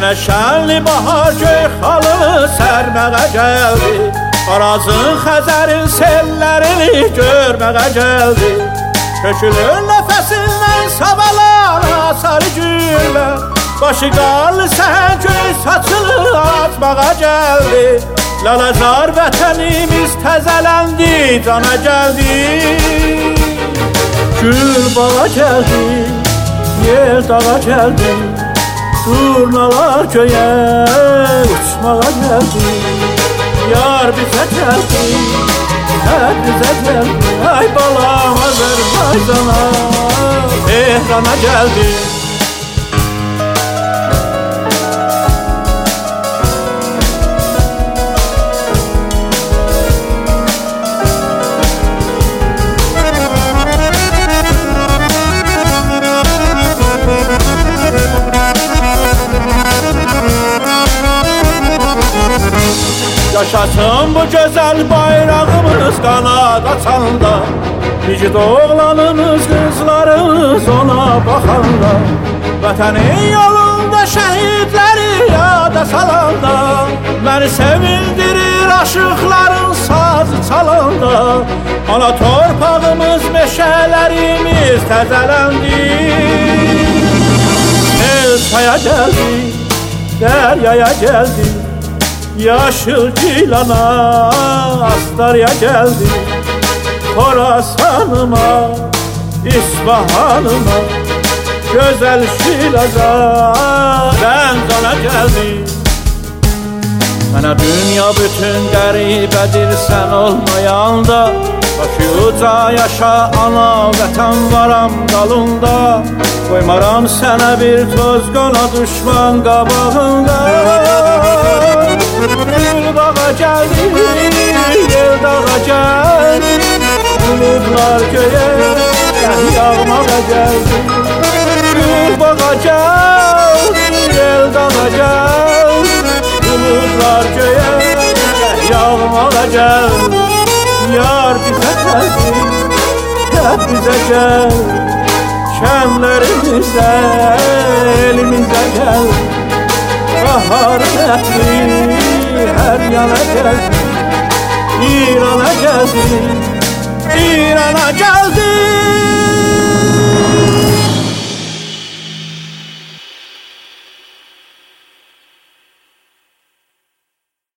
Yenə şənli bahar göy xalı sərməğə gəldi. Arazın Xəzərin sellərini görməğə gəldi. Kökülür nəfəsindən savalara sarı güllər. Başı qarlı sən göy saçını atmağa gəldi. Lalazar vətənimiz təzələndi, cana gəldi. Gül bağa gəldi, yer dağa gəldi. Turnalar göyə uçmağa gəldi. Yar bizə gəldi, hər bizə gəldi. Ay balam Azərbaycana, Tehrana gəldi. Yaşasın bu güzel bayrağımız kanat açanda. Bicid oğlanımız, kızlarımız ona bakanda. Vətənin yolunda şəhidləri yada salanda. Məni sevindirir aşıqların sazı çalanda. Ana torpağımız, meşələrimiz təzələndi. El saya gəldi, dəryaya gəldi. Yaşıl Gilana, Astarya geldi. Xorasanıma, İsfahanıma, güzel Şiraza, Zəncana geldi. Mənə dünya bütün qəribədir sən olmayanda. Başı uca yaşa ana vətən varam dalında. Qoymaram sənə bir toz qona düşman qabağında. Gül bağa gəldi, yer dağa gəldi. Buludlar göyə yağmağa gəldi. Gül bağa gəldi, yer dağa gəldi. Buludlar göyə yağmağa gəldi. Yar bizə gəldi, hep bizə gəldi. Şənlərimizə, elimizə gəldi. Bahar ətri hər yana gəldi. İrana gəldi, İrana gəldi.